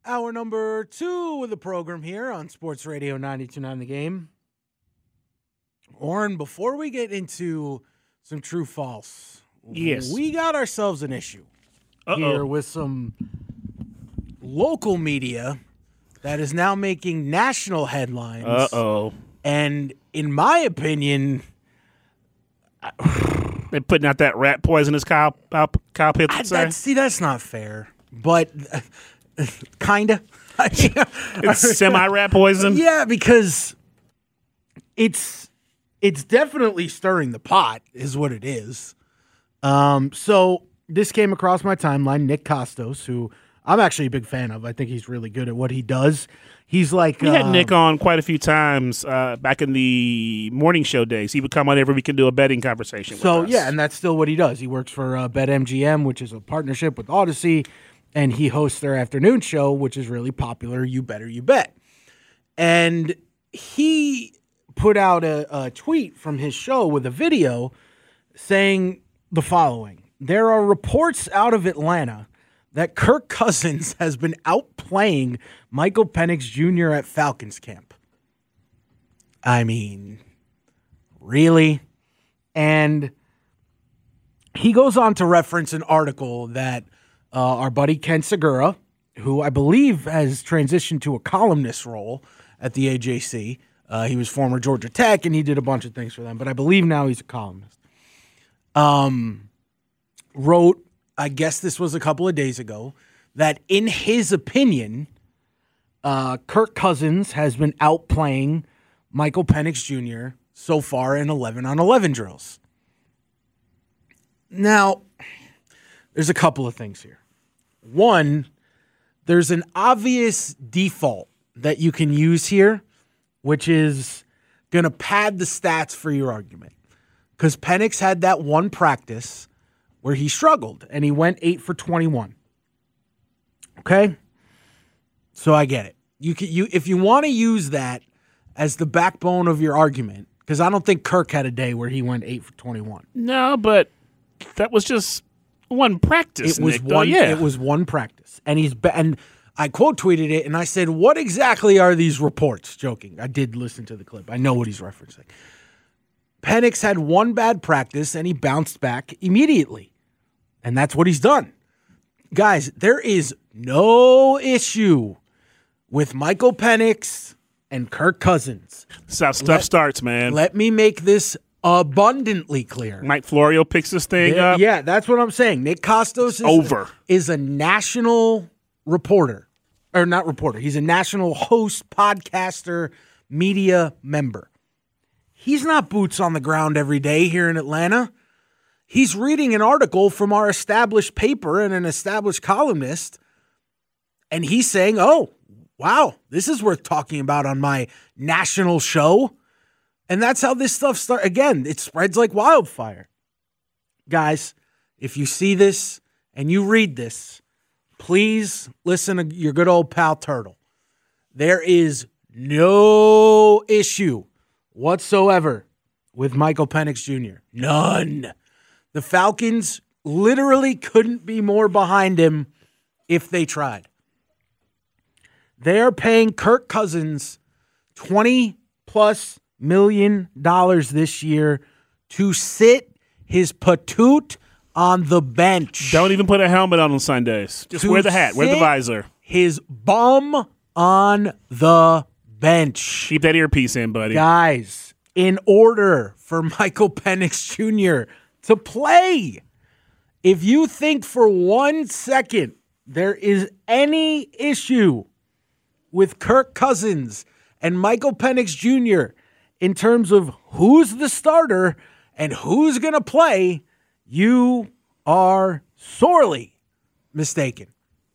Hour number 2 of the program here on Sports Radio 92.9 The Game. Oren, before we get into some true-false, yes, we got ourselves an issue here with some local media that is now making national headlines. And in my opinion, they're putting out that rat poisonous Kyle Pitts. That's not fair, but kind of. It's semi-rat poison? Yeah, because it's definitely stirring the pot is what it is. So this came across my timeline. Nick Kostos, who I'm actually a big fan of. I think he's really good at what he does. He's like we had Nick on quite a few times back in the morning show days. He would come on every week and do a betting conversation with us. Yeah, and that's still what he does. He works for BetMGM, which is a partnership with Odyssey, and he hosts their afternoon show, which is really popular, You Better You Bet. And he put out a tweet from his show with a video saying the following. There are reports out of Atlanta that Kirk Cousins has been outplaying Michael Penix Jr. at Falcons camp. I mean, really? And he goes on to reference an article that our buddy Ken Segura, who I believe has transitioned to a columnist role at the AJC. He was former Georgia Tech, and he did a bunch of things for them, but I believe now he's a columnist. Wrote, I guess this was a couple of days ago, that in his opinion, Kirk Cousins has been outplaying Michael Penix Jr. so far in 11-on-11 drills. Now, there's a couple of things here. One, there's an obvious default that you can use here, which is going to pad the stats for your argument. Because Penix had that one practice where he struggled, and he went 8 for 21. Okay? So I get it. If you want to use that as the backbone of your argument, because I don't think Kirk had a day where he went 8 for 21. No, but that was just one practice. It was one practice, and I quote tweeted it, and I said, "What exactly are these reports?" Joking. I did listen to the clip. I know what he's referencing. Penix had one bad practice, and he bounced back immediately. And that's what he's done. Guys, there is no issue with Michael Penix and Kirk Cousins. That's how stuff starts, man. Let me make this abundantly clear. Mike Florio picks this thing up. Yeah, that's what I'm saying. Nick Kostos is a national reporter. Or not reporter. He's a national host, podcaster, media member. He's not boots on the ground every day here in Atlanta. He's reading an article from our established paper and an established columnist, and he's saying, oh, wow, this is worth talking about on my national show. And that's how this stuff starts. Again, it spreads like wildfire. Guys, if you see this and you read this, please listen to your good old pal Turtle. There is no issue whatsoever with Michael Penix Jr. None. The Falcons literally couldn't be more behind him if they tried. They are paying Kirk Cousins $20+ million this year to sit his patoot on the bench. Don't even put a helmet on Sundays. Just wear the hat, wear the visor. His bum on the bench. Keep that earpiece in, buddy. Guys, in order for Michael Penix Jr. to play, if you think for 1 second there is any issue with Kirk Cousins and Michael Penix Jr. in terms of who's the starter and who's going to play, you are sorely mistaken.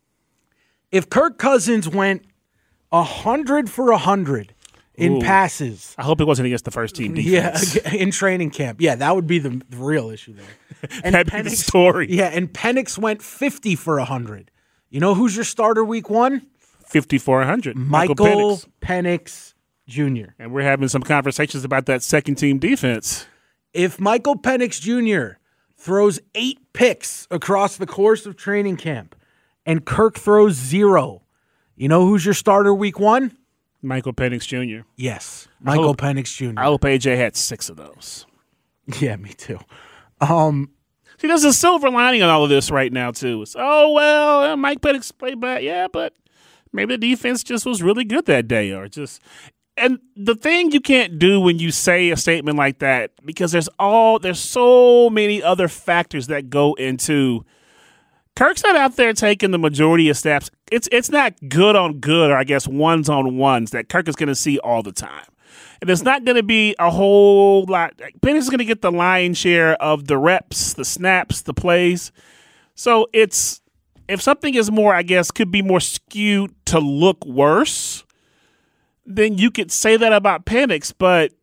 If Kirk Cousins went 100 for 100 in passes. I hope it wasn't against the first team defense. Yeah, in training camp. Yeah, that would be the real issue there. And that'd be the story. Yeah, and Penix went 50 for 100. You know who's your starter week 1? 50 for 100. Michael Penix Jr. And we're having some conversations about that second team defense. If Michael Penix Jr. throws 8 picks across the course of training camp and Kirk throws 0, You know who's your starter week 1? Michael Penix Jr. Yes, Michael Penix Jr. I hope AJ had 6 of those. Yeah, me too. See, there's a silver lining on all of this right now, too. It's, Mike Penix played bad. Yeah, but maybe the defense just was really good that day. And the thing you can't do when you say a statement like that, because there's so many other factors that go into Kirk's not out there taking the majority of snaps. It's not good on good, or I guess ones on ones that Kirk is going to see all the time. And it's not going to be a whole lot. Penix is going to get the lion's share of the reps, the snaps, the plays. So if something is more, I guess, could be more skewed to look worse, then you could say that about Penix. But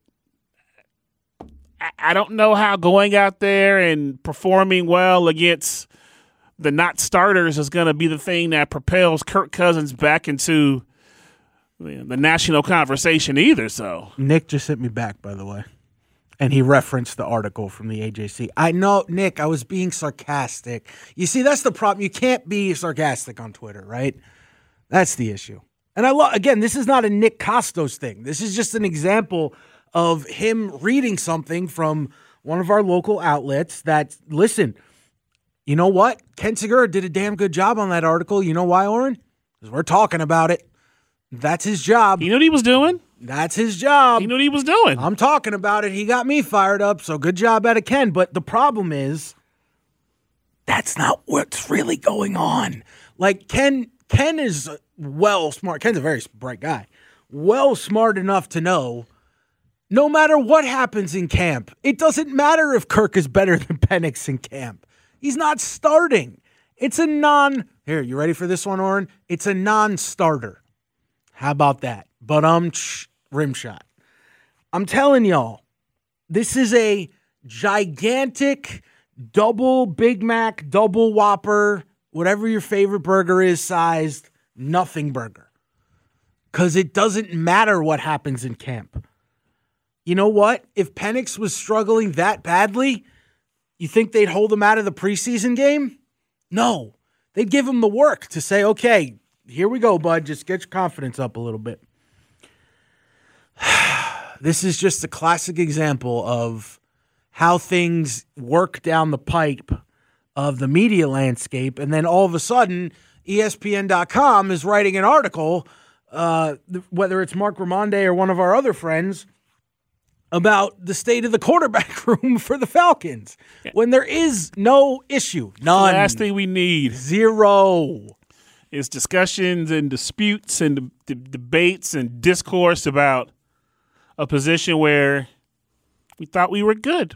I don't know how going out there and performing well against the not starters is going to be the thing that propels Kirk Cousins back into the national conversation either. So Nick just hit me back, by the way, and he referenced the article from the AJC. I know, Nick, I was being sarcastic. You see, that's the problem. You can't be sarcastic on Twitter, right? That's the issue. And again, this is not a Nick Costos thing. This is just an example of him reading something from one of our local outlets that, listen, you know what? Ken Segura did a damn good job on that article. You know why, Oren? Because we're talking about it. That's his job. You know what he was doing? That's his job. You know what he was doing? I'm talking about it. He got me fired up, so good job out of Ken. But the problem is, that's not what's really going on. Like, Ken is well smart. Ken's a very bright guy. Well smart enough to know no matter what happens in camp, it doesn't matter if Kirk is better than Penix in camp. He's not starting. It's a here, you ready for this one, Oren? It's a non-starter. How about that? But rim shot. I'm telling y'all, this is a gigantic double Big Mac, double Whopper, whatever your favorite burger is sized, nothing burger. Because it doesn't matter what happens in camp. You know what? If Penix was struggling that badly, you think they'd hold him out of the preseason game? No. They'd give him the work to say, okay, here we go, bud. Just get your confidence up a little bit. This is just a classic example of how things work down the pipe of the media landscape. And then all of a sudden, ESPN.com is writing an article, whether it's Mark Ramonde or one of our other friends, about the state of the quarterback room for the Falcons, when there is no issue. None. The last thing we need. Zero. Is discussions and disputes and debates and discourse about a position where we thought we were good.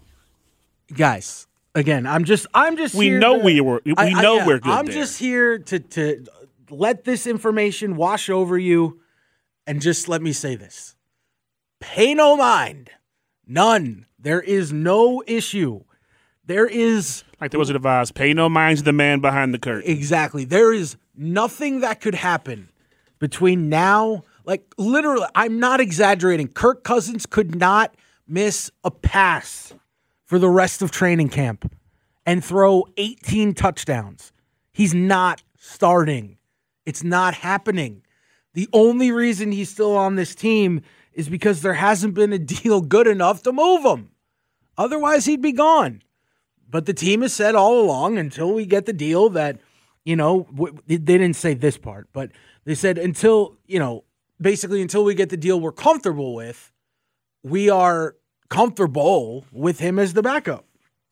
Guys, again, I'm just we here know to, we're good. I'm just here to let this information wash over you, and just let me say this. Pay no mind. None. There is no issue. There is... Like the Wizard of Oz, pay no mind to the man behind the curtain. Exactly. There is nothing that could happen between now... Like, literally, I'm not exaggerating. Kirk Cousins could not miss a pass for the rest of training camp and throw 18 touchdowns. He's not starting. It's not happening. The only reason he's still on this team is because there hasn't been a deal good enough to move him. Otherwise, he'd be gone. But the team has said all along, until we get the deal that, they didn't say this part, but they said until we get the deal we're comfortable with, we are comfortable with him as the backup.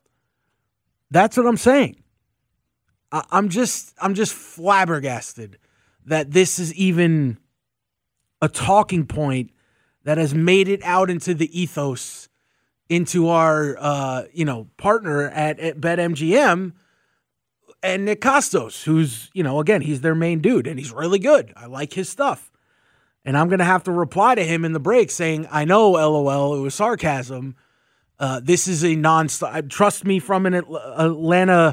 That's what I'm saying. I'm just flabbergasted that this is even a talking point that has made it out into the ethos, into our partner at BetMGM, and Nick Costos, who's, again, he's their main dude, and he's really good. I like his stuff. And I'm going to have to reply to him in the break saying, I know, LOL, it was sarcasm. This is a trust me, from an Atlantaite.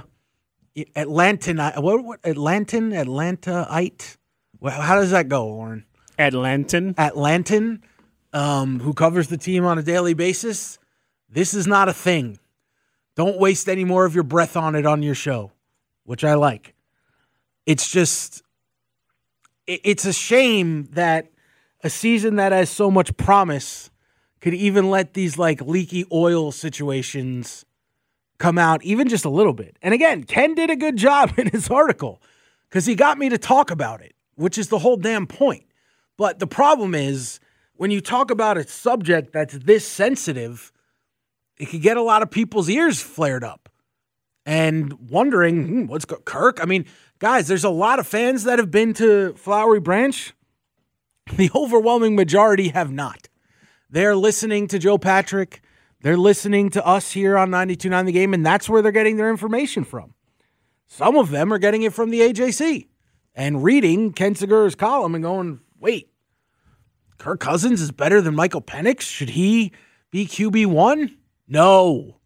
Well, how does that go, Warren? Atlantan, who covers the team on a daily basis. This is not a thing. Don't waste any more of your breath on it on your show, which I like. It's just, it's a shame that a season that has so much promise could even let these like leaky oil situations come out even just a little bit. And again, Ken did a good job in his article because he got me to talk about it, which is the whole damn point. But the problem is when you talk about a subject that's this sensitive, it could get a lot of people's ears flared up and wondering, what's Kirk? I mean, guys, there's a lot of fans that have been to Flowery Branch. The overwhelming majority have not. They're listening to Joe Patrick. They're listening to us here on 92.9 The Game, and that's where they're getting their information from. Some of them are getting it from the AJC and reading Ken Segura's column and going, wait, Kirk Cousins is better than Michael Penix? Should he be QB1? No.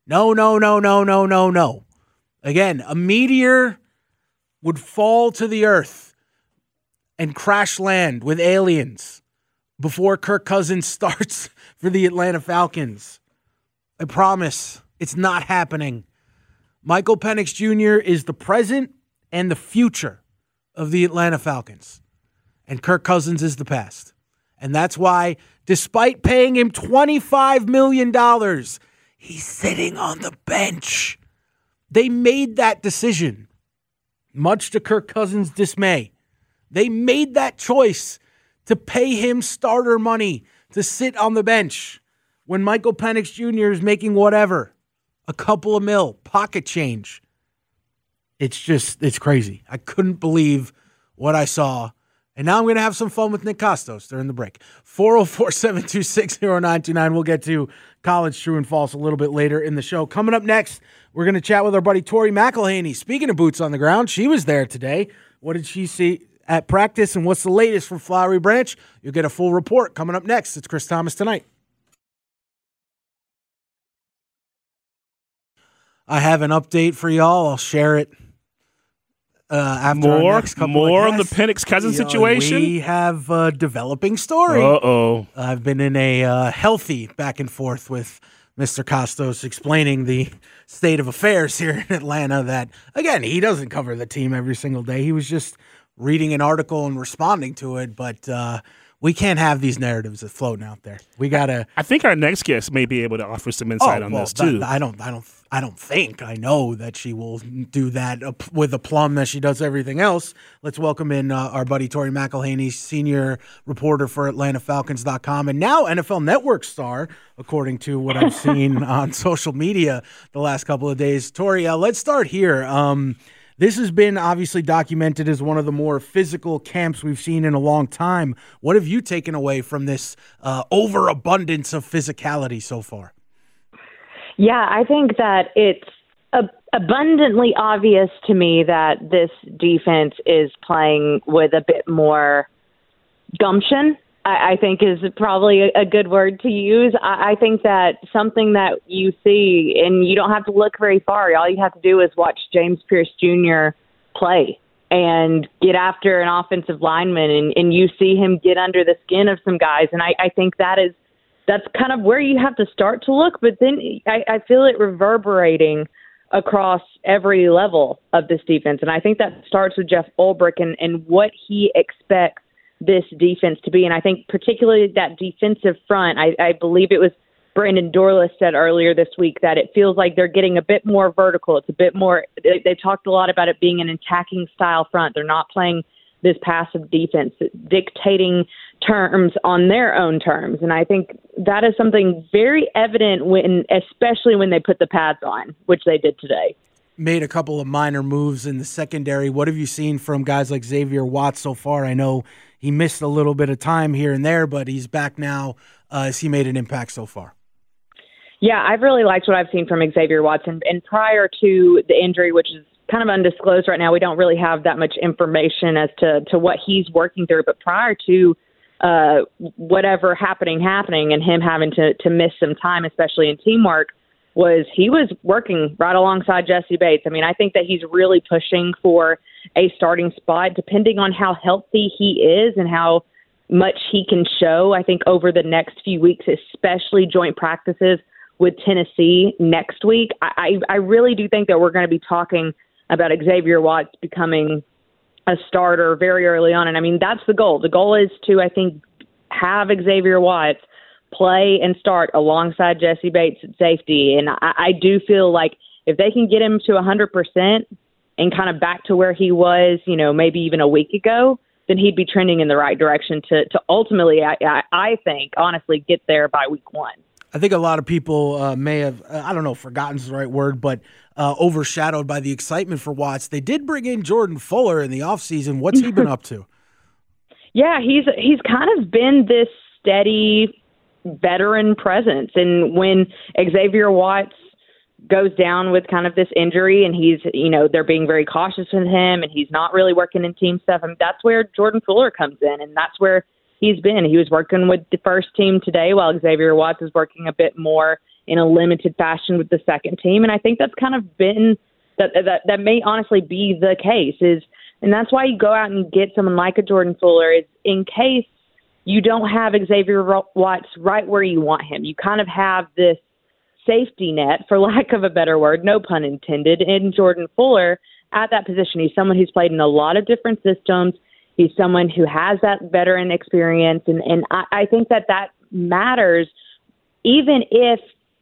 No. Again, a meteor would fall to the earth and crash land with aliens before Kirk Cousins starts for the Atlanta Falcons. I promise it's not happening. Michael Penix Jr. is the present and the future of the Atlanta Falcons. And Kirk Cousins is the past. And that's why, despite paying him $25 million, he's sitting on the bench. They made that decision, much to Kirk Cousins' dismay. They made that choice to pay him starter money to sit on the bench when Michael Penix Jr. is making whatever, a couple of mil, pocket change. It's crazy. I couldn't believe what I saw. And now I'm going to have some fun with Nick Costos during the break. 404-726-0929. We'll get to college true and false a little bit later in the show. Coming up next, we're going to chat with our buddy Tori McElhaney. Speaking of boots on the ground, she was there today. What did she see at practice, and what's the latest from Flowery Branch? You'll get a full report coming up next. It's Chris Thomas Tonight. I have an update for y'all. I'll share it after our next couple more of on the Penix Cousins situation. We have a developing story. I've been in a healthy back and forth with Mr. Costos explaining the state of affairs here in Atlanta that, again, he doesn't cover the team every single day. He was just reading an article and responding to it, but we can't have these narratives floating out there. We gotta. I think our next guest may be able to offer some insight on this too. I don't think. I know that she will do that with aplomb as she does everything else. Let's welcome in our buddy Tori McElhaney, senior reporter for AtlantaFalcons.com and now NFL Network star, according to what I've seen on social media the last couple of days. Tori, let's start here. This has been obviously documented as one of the more physical camps we've seen in a long time. What have you taken away from this overabundance of physicality so far? Yeah, I think that it's abundantly obvious to me that this defense is playing with a bit more gumption, I think is probably a good word to use. I think that something that you see, and you don't have to look very far, all you have to do is watch James Pierce Jr. play and get after an offensive lineman, and you see him get under the skin of some guys. And I think that's kind of where you have to start to look. But then I feel it reverberating across every level of this defense. And I think that starts with Jeff Ulbrich and what he expects this defense to be. And I think particularly that defensive front, I believe it was Brandon Dorlus said earlier this week that it feels like they're getting a bit more vertical. It's a bit more, they talked a lot about it being an attacking style front. They're not playing this passive defense, dictating terms on their own terms. And I think that is something very evident especially when they put the pads on, which they did today. Made a couple of minor moves in the secondary. What have you seen from guys like Xavier Watts so far? I know he missed a little bit of time here and there, but he's back now. Has he made an impact so far? Yeah, I've really liked what I've seen from Xavier Watts. And prior to the injury, which is kind of undisclosed right now, we don't really have that much information as to what he's working through. But prior to whatever happening and him having to miss some time, especially in teamwork, he was working right alongside Jesse Bates. I mean, I think that he's really pushing for a starting spot, depending on how healthy he is and how much he can show. I think over the next few weeks, especially joint practices with Tennessee next week, I really do think that we're going to be talking about Xavier Watts becoming a starter very early on. And I mean, that's the goal. The goal is to, I think, have Xavier Watts play and start alongside Jesse Bates at safety. And I do feel like if they can get him to 100% and kind of back to where he was, maybe even a week ago, then he'd be trending in the right direction to ultimately, I think, honestly, get there by week 1. I think a lot of people may have, I don't know if forgotten's the right word, but overshadowed by the excitement for Watts. They did bring in Jordan Fuller in the offseason. What's he been up to? Yeah, he's kind of been this steady veteran presence. And when Xavier Watts goes down with kind of this injury and he's, they're being very cautious with him and he's not really working in team stuff, I mean, that's where Jordan Fuller comes in, and that's where he's been. He was working with the first team today while Xavier Watts is working a bit more in a limited fashion with the second team. And I think that's kind of been that may honestly be the case and that's why you go out and get someone like a Jordan Fuller is in case you don't have Xavier Watts right where you want him. You kind of have this safety net, for lack of a better word, no pun intended, in Jordan Fuller at that position. He's someone who's played in a lot of different systems. He's someone who has that veteran experience, and I think that matters even if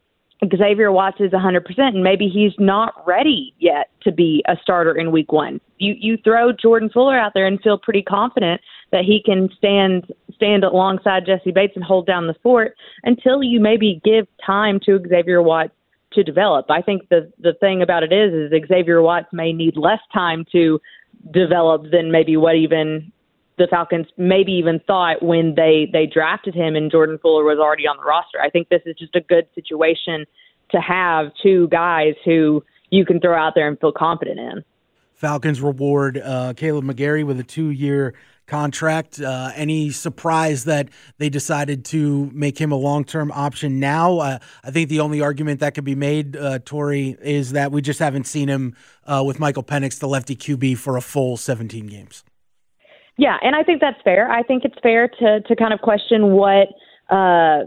Xavier Watts is 100% and maybe he's not ready yet to be a starter in week 1. You throw Jordan Fuller out there and feel pretty confident that he can stand alongside Jesse Bates and hold down the fort until you maybe give time to Xavier Watts to develop. I think the thing about it is Xavier Watts may need less time to develop than maybe what even the Falcons maybe even thought when they drafted him and Jordan Fuller was already on the roster. I think this is just a good situation to have two guys who you can throw out there and feel confident in. Falcons reward Kaleb McGary with a 2-year contract. Any surprise that they decided to make him a long-term option now? I think the only argument that could be made, Tori, is that we just haven't seen him with Michael Penix, the lefty QB, for a full 17 games. Yeah, and I think that's fair. I think it's fair to kind of question what Kaleb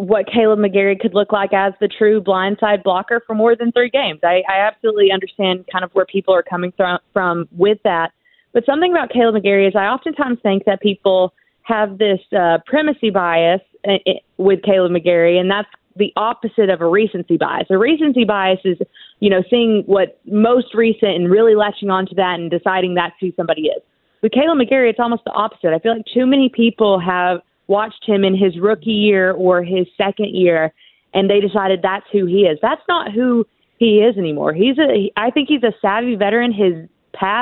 McGary could look like as the true blindside blocker for more than 3 games. I absolutely understand kind of where people are coming from with that. But something about Kaleb McGary is I oftentimes think that people have this primacy bias with Kaleb McGary, and that's the opposite of a recency bias. A recency bias is, seeing what's most recent and really latching onto that and deciding that's who somebody is. With Kaleb McGary, it's almost the opposite. I feel like too many people have watched him in his rookie year or his second year, and they decided that's who he is. That's not who he is anymore. I think he's a savvy veteran. His pass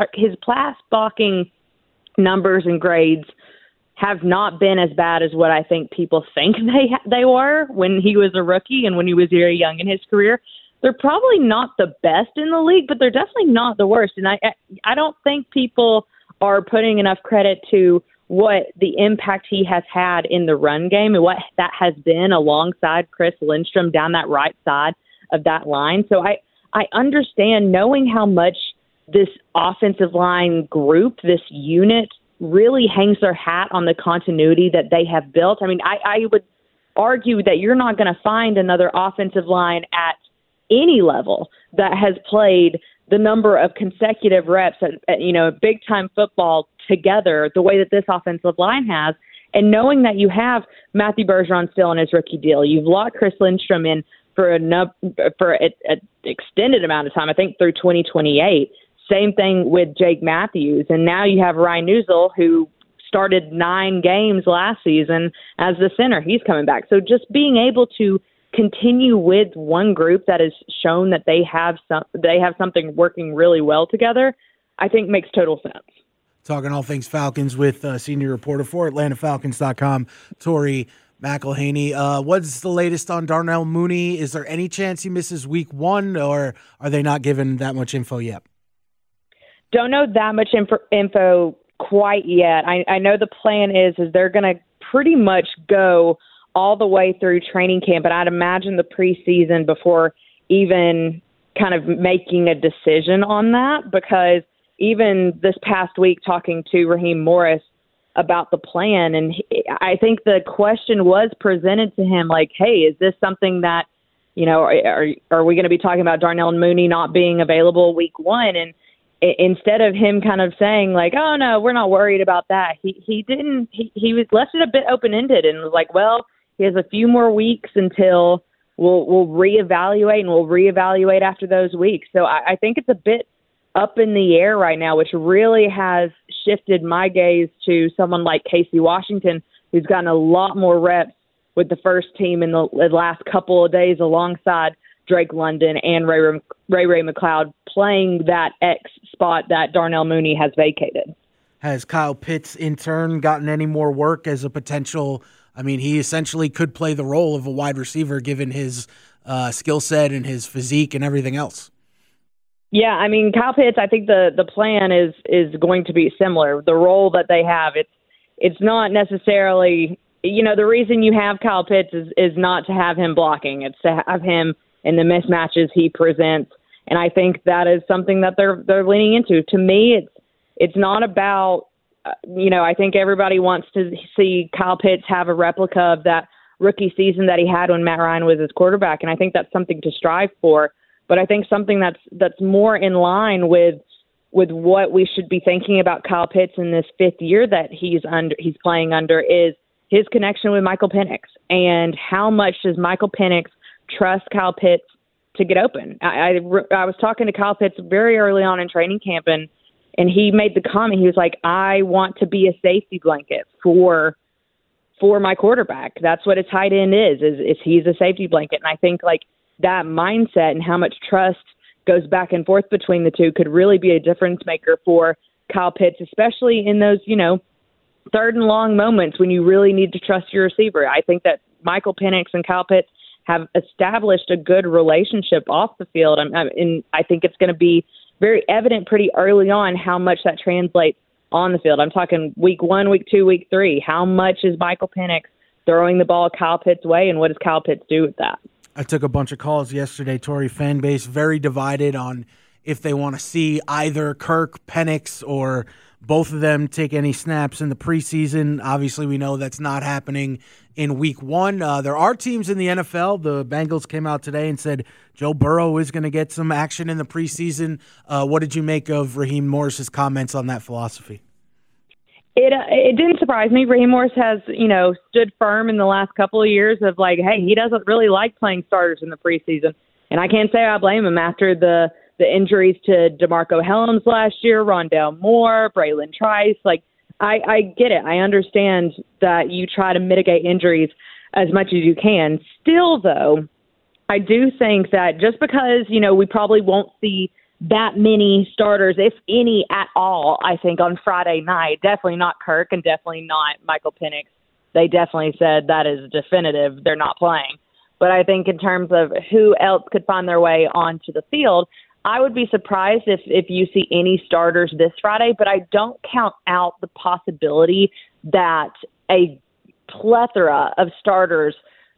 blocking numbers and grades have not been as bad as what I think people think they were when he was a rookie and when he was very young in his career. They're probably not the best in the league, but they're definitely not the worst. And I don't think people are putting enough credit to what the impact he has had in the run game and what that has been alongside Chris Lindstrom down that right side of that line. So I understand knowing how much this offensive line group, this unit, really hangs their hat on the continuity that they have built. I mean, I would argue that you're not going to find another offensive line at any level that has played the number of consecutive reps at big-time football together the way that this offensive line has. And knowing that you have Matthew Bergeron still on his rookie deal, you've locked Chris Lindstrom in for an extended amount of time, I think through 2028. Same thing with Jake Matthews. And now you have Ryan Newsel, who started 9 games last season as the center. He's coming back. So just being able to continue with one group that has shown that they have something working really well together, I think makes total sense. Talking all things Falcons with senior reporter for AtlantaFalcons.com, Tori McElhaney. What's the latest on Darnell Mooney? Is there any chance he misses week 1, or are they not given that much info yet? Don't know that much info quite yet. I know the plan is they're going to pretty much go all the way through training camp, and I'd imagine the preseason before even kind of making a decision on that, because even this past week talking to Raheem Morris about the plan, and I think the question was presented to him like, hey, is this something that, are we going to be talking about Darnell Mooney not being available week 1? And instead of him kind of saying like, "Oh no, we're not worried about that," he didn't. He was left it a bit open ended and was like, "Well, he has a few more weeks until we'll reevaluate, and we'll reevaluate after those weeks." So I think it's a bit up in the air right now, which really has shifted my gaze to someone like Casey Washington, who's gotten a lot more reps with the first team in the last couple of days alongside Drake London and Ray McCloud, playing that X spot that Darnell Mooney has vacated. Has Kyle Pitts in turn gotten any more work as a potential? I mean, he essentially could play the role of a wide receiver given his skill set and his physique and everything else. Yeah, I mean, Kyle Pitts, I think the plan is going to be similar. The role that they have, it's not necessarily, the reason you have Kyle Pitts is not to have him blocking. It's to have him in the mismatches he presents. And I think that is something that they're leaning into. To me, it's not about, I think everybody wants to see Kyle Pitts have a replica of that rookie season that he had when Matt Ryan was his quarterback. And I think that's something to strive for. But I think something that's more in line with what we should be thinking about Kyle Pitts in this fifth year that he's playing under is his connection with Michael Penix, and how much does Michael Penix trust Kyle Pitts to get open. I was talking to Kyle Pitts very early on in training camp, and he made the comment. He was like, "I want to be a safety blanket for my quarterback. That's what a tight end is he's a safety blanket." And I think like that mindset and how much trust goes back and forth between the two could really be a difference maker for Kyle Pitts, especially in those, third and long moments when you really need to trust your receiver. I think that Michael Penix and Kyle Pitts have established a good relationship off the field. And I think it's going to be very evident pretty early on how much that translates on the field. I'm talking week 1, week 2, week 3. How much is Michael Penix throwing the ball Kyle Pitts' way, and what does Kyle Pitts do with that? I took a bunch of calls yesterday, Tori. Fan base very divided on if they want to see either Kirk, Penix, or both of them take any snaps in the preseason. Obviously, we know that's not happening in week 1. There are teams in the NFL. The Bengals came out today and said Joe Burrow is going to get some action in the preseason. What did you make of Raheem Morris's comments on that philosophy? It didn't surprise me. Raheem Morris has, stood firm in the last couple of years of like, hey, he doesn't really like playing starters in the preseason. And I can't say I blame him after the injuries to DeMarco Helms last year, Rondale Moore, Braylon Trice. Like, I get it. I understand that you try to mitigate injuries as much as you can. Still, though, I do think that just because, we probably won't see that many starters, if any at all, I think on Friday night, definitely not Kirk and definitely not Michael Penix. They definitely said that is definitive. They're not playing. But I think in terms of who else could find their way onto the field, I would be surprised if you see any starters this Friday, but I don't count out the possibility that a plethora of starters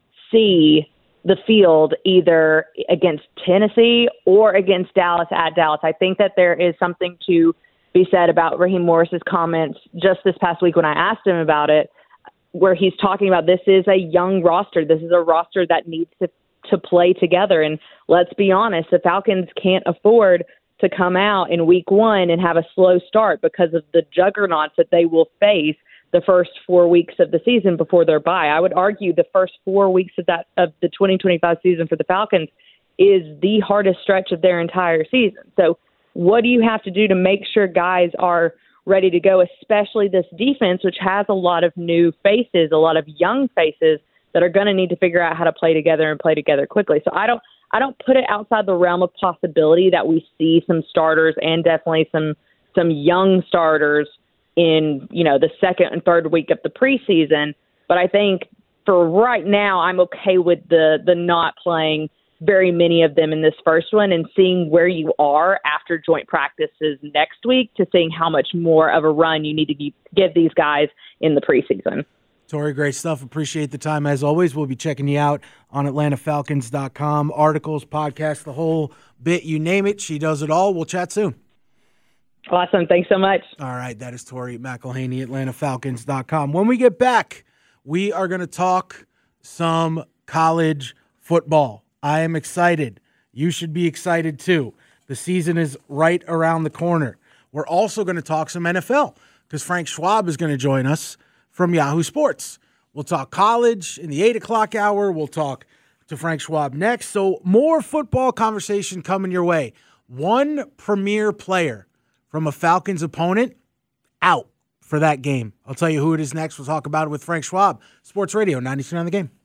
see the field either against Tennessee or against Dallas at Dallas. I think that there is something to be said about Raheem Morris's comments just this past week when I asked him about it, where he's talking about this is a young roster. This is a roster that needs to play together. And let's be honest, the Falcons can't afford to come out in week 1 and have a slow start because of the juggernauts that they will face the first 4 weeks of the season before their bye. I would argue the first 4 weeks of the 2025 season for the Falcons is the hardest stretch of their entire season. So what do you have to do to make sure guys are ready to go, especially this defense, which has a lot of new faces, a lot of young faces that are going to need to figure out how to play together and play together quickly. So I don't put it outside the realm of possibility that we see some starters and definitely some young starters in, the second and third week of the preseason. But I think for right now, I'm okay with the not playing very many of them in this first one and seeing where you are after joint practices next week to seeing how much more of a run you need to give these guys in the preseason. Tori, great stuff. Appreciate the time as always. We'll be checking you out on AtlantaFalcons.com. Articles, podcasts, the whole bit, you name it. She does it all. We'll chat soon. Awesome. Thanks so much. All right. That is Tori McElhaney, AtlantaFalcons.com. When we get back, we are going to talk some college football. I am excited. You should be excited too. The season is right around the corner. We're also going to talk some NFL because Frank Schwab is going to join us from Yahoo Sports. We'll talk college in the 8 o'clock hour. We'll talk to Frank Schwab next. So more football conversation coming your way. One premier player from a Falcons opponent out for that game. I'll tell you who it is next. We'll talk about it with Frank Schwab. Sports Radio 92.9 The Game.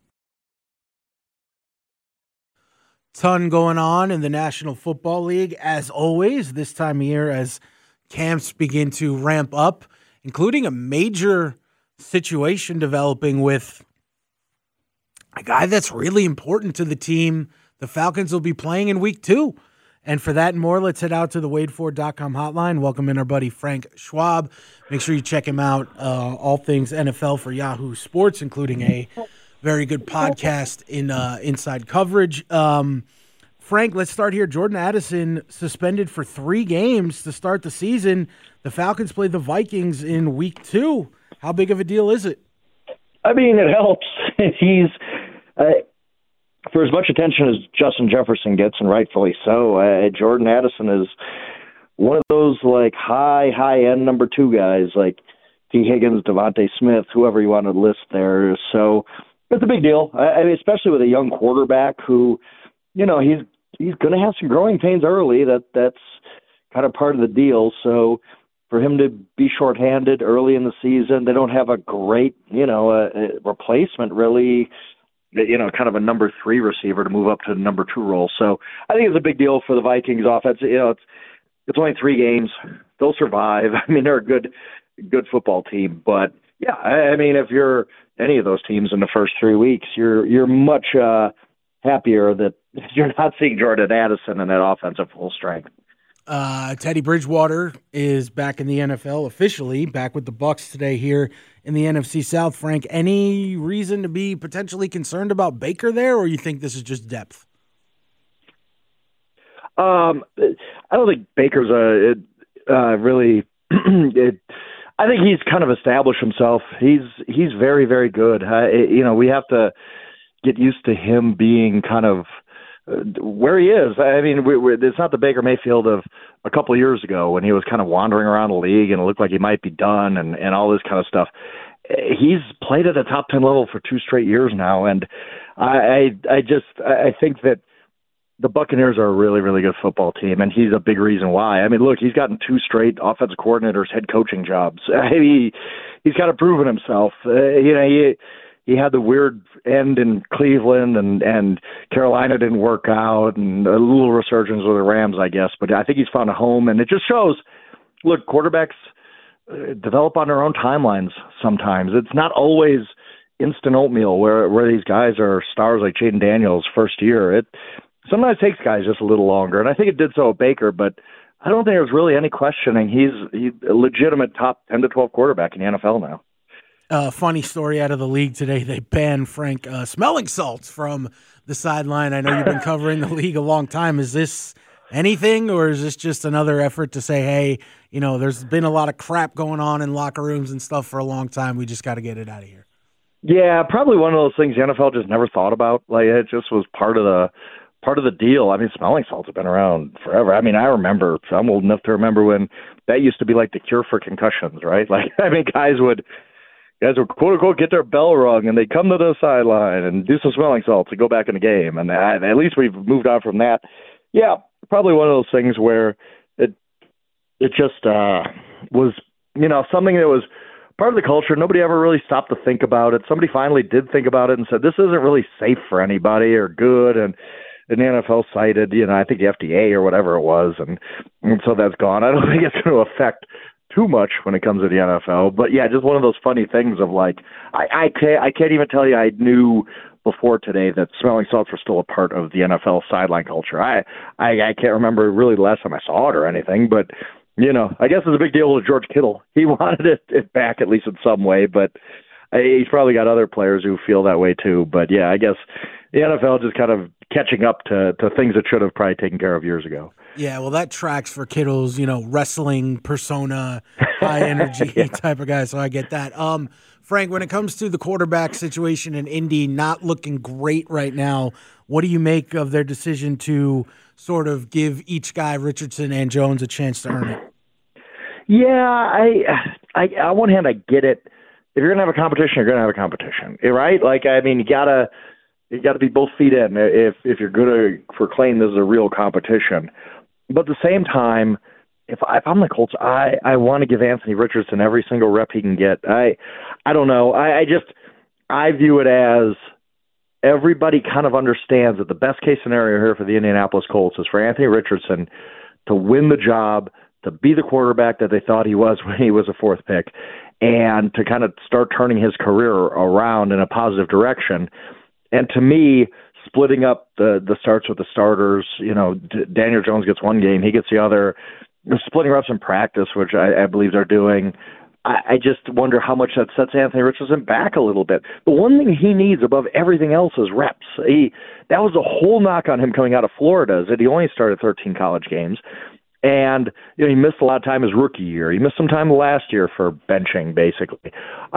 Ton going on in the National Football League, as always, this time of year as camps begin to ramp up, including a major situation developing with a guy that's really important to the team the Falcons will be playing in week 2. And for that and more, let's head out to the WadeFord.com hotline. Welcome in our buddy Frank Schwab. Make sure you check him out, all things NFL for Yahoo Sports, including a very good podcast in inside coverage. Frank, let's start here. Jordan Addison suspended for 3 games to start the season. The Falcons play the Vikings in week 2. How big of a deal is it? I mean, it helps. He's for as much attention as Justin Jefferson gets, and rightfully so, Jordan Addison is one of those like high-end number 2 guys, like T. Higgins, Devontae Smith, whoever you want to list there. So it's a big deal. I mean, especially with a young quarterback who, you know, he's going to have some growing pains early. That's kind of part of the deal. So for him to be shorthanded early in the season, they don't have a great, replacement really. Kind of a number 3 receiver to move up to the number 2 role. So I think it's a big deal for the Vikings offense. It's only 3 games. They'll survive. I mean, they're a good football team. But yeah, I mean, if you're any of those teams in the first 3 weeks, you're much happier that you're not seeing Jordan Addison in that offense at full strength. Teddy Bridgewater is back in the NFL officially, back with the Bucs today here in the NFC South. Frank, any reason to be potentially concerned about Baker there, or you think this is just depth? I don't think Baker's really. I think he's kind of established himself. He's very, very good. We have to get used to him being kind of where he is. I mean, it's not the Baker Mayfield of a couple of years ago when he was kind of wandering around the league and it looked like he might be done and all this kind of stuff. He's played at a top 10 level for 2 straight years now, and I think that the Buccaneers are a really, really good football team, and he's a big reason why. I mean, look, he's gotten 2 straight offensive coordinators, head coaching jobs. He's kind of proven himself. He had the weird end in Cleveland, and Carolina didn't work out, and a little resurgence with the Rams, I guess. But I think he's found a home, and it just shows, look, quarterbacks develop on their own timelines sometimes. It's not always instant oatmeal where these guys are stars like Jaden Daniels first year. It sometimes takes guys just a little longer, and I think it did so with Baker, but I don't think there's really any questioning. He's a legitimate top 10 to 12 quarterback in the NFL now. Funny story out of the league today. They banned Frank smelling salts from the sideline. I know you've been covering the league a long time. Is this anything, or is this just another effort to say, hey, there's been a lot of crap going on in locker rooms and stuff for a long time. We just got to get it out of here. Yeah, probably one of those things the NFL just never thought about. Like, it just was part of the deal. I mean, smelling salts have been around forever. I mean, I'm old enough to remember when that used to be like the cure for concussions, right? Like, I mean, guys would quote unquote get their bell rung and they'd come to the sideline and do some smelling salts to go back in the game. And at least we've moved on from that. Yeah, probably one of those things where it just was, something that was part of the culture. Nobody ever really stopped to think about it. Somebody finally did think about it and said, this isn't really safe for anybody or good. And the NFL cited, I think the FDA or whatever it was. And so that's gone. I don't think it's going to affect too much when it comes to the NFL. But yeah, just one of those funny things of like, I can't even tell you I knew before today that smelling salts were still a part of the NFL sideline culture. I can't remember really the last time I saw it or anything, but I guess it's a big deal with George Kittle. He wanted it back at least in some way, but he's probably got other players who feel that way too. But yeah, I guess the NFL just kind of catching up to things it should have probably taken care of years ago. Yeah, well, that tracks for Kittle's, wrestling persona, high energy type of guy. So I get that. Frank, when it comes to the quarterback situation in Indy, not looking great right now, what do you make of their decision to sort of give each guy, Richardson and Jones, a chance to earn it? Yeah, I on one hand, I get it. If you're going to have a competition, you're going to have a competition, right? Like, I mean, you gotta be both feet in if you're going to proclaim this is a real competition. But at the same time, if I'm the Colts, I want to give Anthony Richardson every single rep he can get. I don't know. I view it as everybody kind of understands that the best case scenario here for the Indianapolis Colts is for Anthony Richardson to win the job, to be the quarterback that they thought he was when he was a fourth pick, and to kind of start turning his career around in a positive direction. And to me, splitting up the starts with the starters, Daniel Jones gets one game, he gets the other, splitting reps in practice, which I believe they're doing. I just wonder how much that sets Anthony Richardson back a little bit. The one thing he needs above everything else is reps. That was a whole knock on him coming out of Florida, is that he only started 13 college games. And he missed a lot of time his rookie year. He missed some time last year for benching, basically.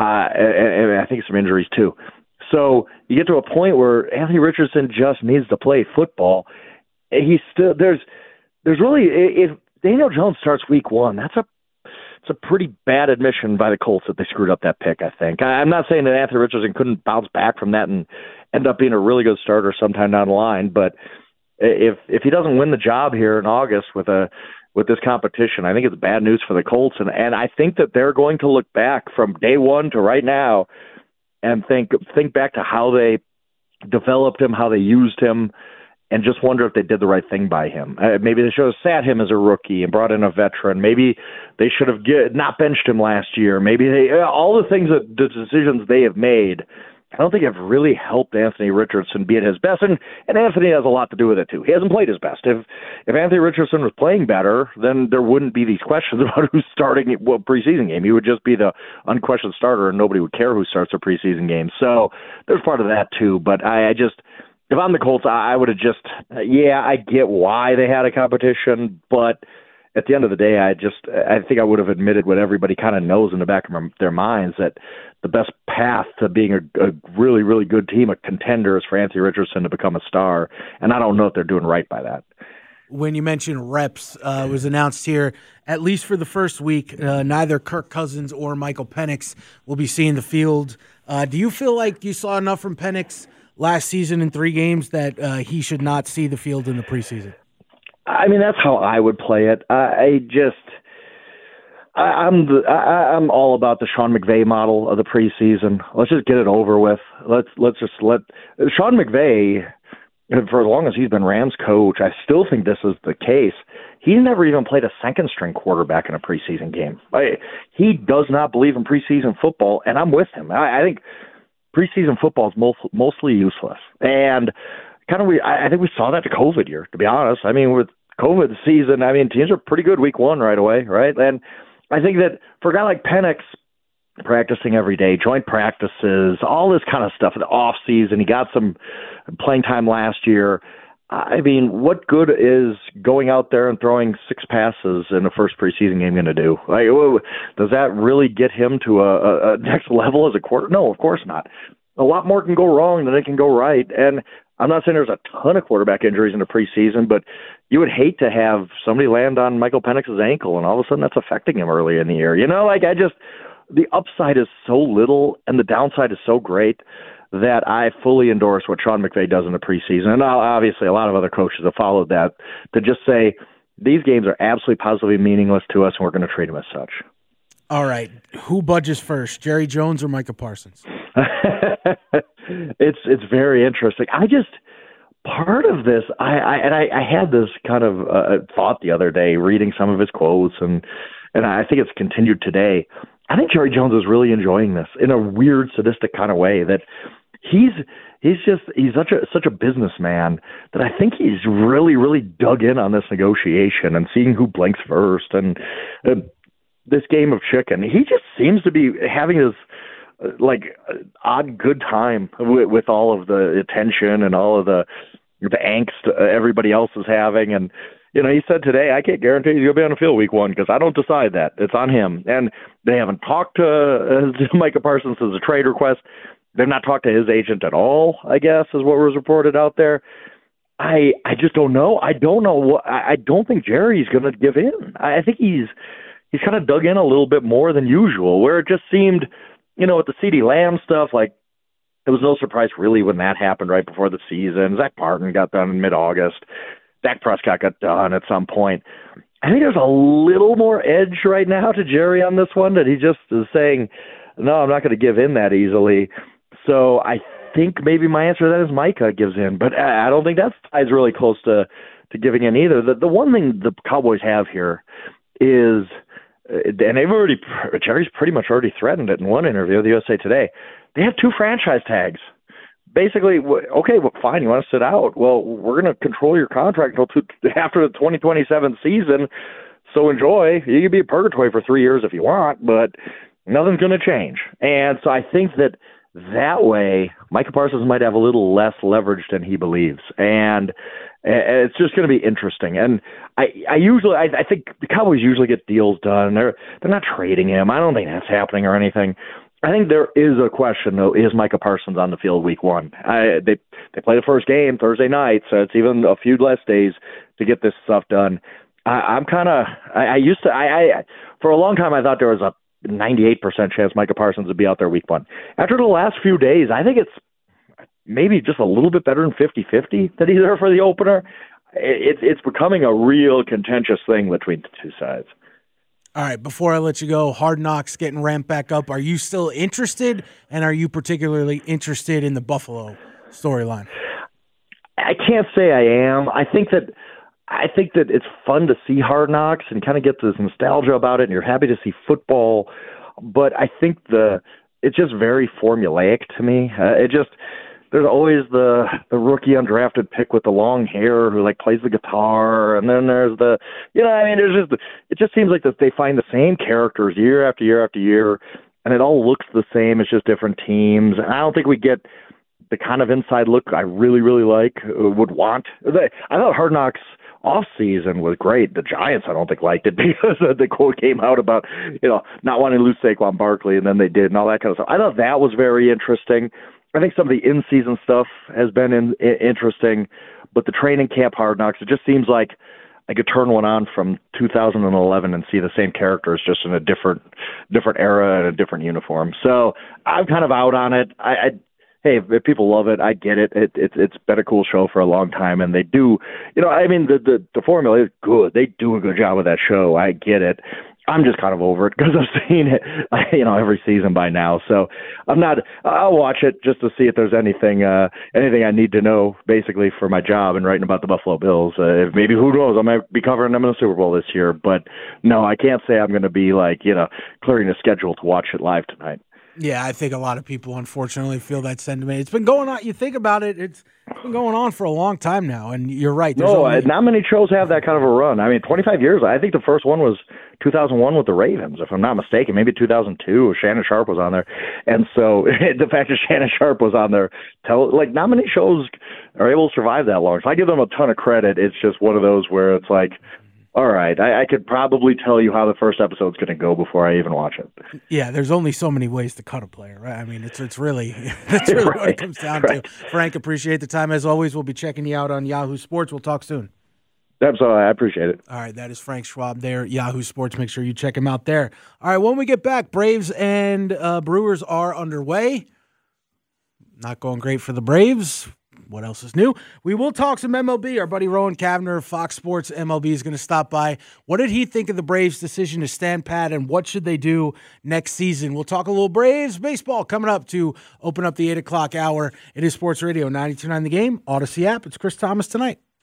And I think some injuries, too. So you get to a point where Anthony Richardson just needs to play football. He's still there's really, if Daniel Jones starts week one, it's a pretty bad admission by the Colts that they screwed up that pick, I think. I'm not saying that Anthony Richardson couldn't bounce back from that and end up being a really good starter sometime down the line, but if he doesn't win the job here in August with this competition, I think it's bad news for the Colts, and I think that they're going to look back from day one to right now and think back to how they developed him, how they used him, and just wonder if they did the right thing by him. Maybe they should have sat him as a rookie and brought in a veteran. Maybe they should have not benched him last year. Maybe all the the decisions they have made, I don't think have really helped Anthony Richardson be at his best. And Anthony has a lot to do with it, too. He hasn't played his best. If Anthony Richardson was playing better, then there wouldn't be these questions about who's starting a preseason game. He would just be the unquestioned starter, and nobody would care who starts a preseason game. So there's part of that, too. But if I'm the Colts, I would have I get why they had a competition, but at the end of the day, I think I would have admitted what everybody kind of knows in the back of their minds, that the best path to being a really, really good team, a contender, is for Anthony Richardson to become a star, and I don't know if they're doing right by that. When you mentioned reps, it was announced here, at least for the first week, neither Kirk Cousins or Michael Penix will be seeing the field. Do you feel like you saw enough from Penix last season in 3 games that he should not see the field in the preseason? I mean, that's how I would play it. I'm all about the Sean McVay model of the preseason. Let's just get it over with. Let's just let Sean McVay, for as long as he's been Rams coach, I still think this is the case. He's never even played a second-string quarterback in a preseason game. He does not believe in preseason football, and I'm with him. I think preseason football is mostly useless, and I think we saw that the COVID year, to be honest. I mean, with COVID season, teams are pretty good week one right away, right? And I think that for a guy like Penix, practicing every day, joint practices, all this kind of stuff in the off season, he got some playing time last year. What good is going out there and throwing 6 passes in the first preseason game going to do? Does that really get him to a next level as a quarter? No, of course not. A lot more can go wrong than it can go right. And I'm not saying there's a ton of quarterback injuries in the preseason, but you would hate to have somebody land on Michael Penix's ankle and all of a sudden that's affecting him early in the year. The upside is so little and the downside is so great that I fully endorse what Sean McVay does in the preseason. And obviously a lot of other coaches have followed that, to just say these games are absolutely positively meaningless to us and we're going to treat them as such. All right. Who budges first, Jerry Jones or Micah Parsons? It's very interesting. Part of this, I had this kind of thought the other day reading some of his quotes, and I think it's continued today. I think Jerry Jones is really enjoying this in a weird, sadistic kind of way, that he's such a businessman that I think he's really, really dug in on this negotiation and seeing who blinks first and this game of chicken. He just seems to be having this odd good time with all of the attention and all of the angst everybody else is having. And he said today, I can't guarantee he's going to be on the field week one because I don't decide that. It's on him. And they haven't talked to Micah Parsons as a trade request. They've not talked to his agent at all, I guess, is what was reported out there. I just don't know. I don't think Jerry's going to give in. I think he's kind of dug in a little bit more than usual, where it just seemed, with the CeeDee Lamb stuff, like it was no surprise really when that happened right before the season. Zach Martin got done in mid-August. Dak Prescott got done at some point. I think there's a little more edge right now to Jerry on this one, that he just is saying, no, I'm not going to give in that easily. So I think maybe my answer to that is Micah gives in, but I don't think that side's really close to giving in either. The one thing the Cowboys have here is, and Jerry's pretty much already threatened it in one interview with USA Today, they have 2 franchise tags. Basically, okay, well, fine, you want to sit out. Well, we're going to control your contract until after the 2027 season, so enjoy. You can be in purgatory for 3 years if you want, but nothing's going to change. And so I think that way, Micah Parsons might have a little less leverage than he believes. And it's just going to be interesting. And I think the Cowboys usually get deals done. They're not trading him. I don't think that's happening or anything. I think there is a question, though, is Micah Parsons on the field week 1? They play the first game Thursday night, so it's even a few less days to get this stuff done. For a long time I thought there was a 98% chance Micah Parsons would be out there week 1. After the last few days, I think it's maybe just a little bit better than 50-50 that he's there for the opener. It's becoming a real contentious thing between the two sides. All right, before I let you go, Hard Knocks getting ramped back up. Are you still interested, and are you particularly interested in the Buffalo storyline? I can't say I am. I think that it's fun to see Hard Knocks and kind of get this nostalgia about it, and you're happy to see football. But I think it's just very formulaic to me. There's always the rookie undrafted pick with the long hair who plays the guitar, and then there's it just seems like that they find the same characters year after year after year, and it all looks the same. It's just different teams. And I don't think we get the kind of inside look I really, really would want. I thought Hard Knocks off-season was great. The Giants, I don't think, liked it because the quote came out about, not wanting to lose Saquon Barkley, and then they did, and all that kind of stuff. I thought that was very interesting. I think some of the in-season stuff has been interesting, but the training camp Hard Knocks, it just seems like I could turn one on from 2011 and see the same characters just in a different era and a different uniform. So I'm kind of out on it. Hey, if people love it, I get it. It's been a cool show for a long time, and they do, the formula is good. They do a good job with that show. I get it. I'm just kind of over it because I've seen it, every season by now. So I'll watch it just to see if there's anything I need to know, basically, for my job and writing about the Buffalo Bills. Maybe, who knows, I might be covering them in the Super Bowl this year. But no, I can't say I'm going to be clearing the schedule to watch it live tonight. Yeah, I think a lot of people, unfortunately, feel that sentiment. It's been going on. You think about it, it's been going on for a long time now, and you're right. Not many shows have that kind of a run. 25 years. I think the first one was 2001 with the Ravens, if I'm not mistaken. Maybe 2002. Shannon Sharpe was on there. And so the fact that Shannon Sharpe was on there, not many shows are able to survive that long. So I give them a ton of credit. It's just one of those where it's like, all right, I could probably tell you how the first episode's going to go before I even watch it. Yeah, there's only so many ways to cut a player, right? It's really that's really right, what it comes down to. Frank, appreciate the time as always. We'll be checking you out on Yahoo Sports. We'll talk soon. Absolutely, I appreciate it. All right, that is Frank Schwab there, Yahoo Sports. Make sure you check him out there. All right, when we get back, Braves and Brewers are underway. Not going great for the Braves. What else is new? We will talk some MLB. Our buddy Rowan Kavner of Fox Sports MLB is going to stop by. What did he think of the Braves' decision to stand pat, and what should they do next season? We'll talk a little Braves baseball coming up to open up the 8 o'clock hour. It is Sports Radio 92.9 The Game, Odyssey app. It's Chris Thomas tonight.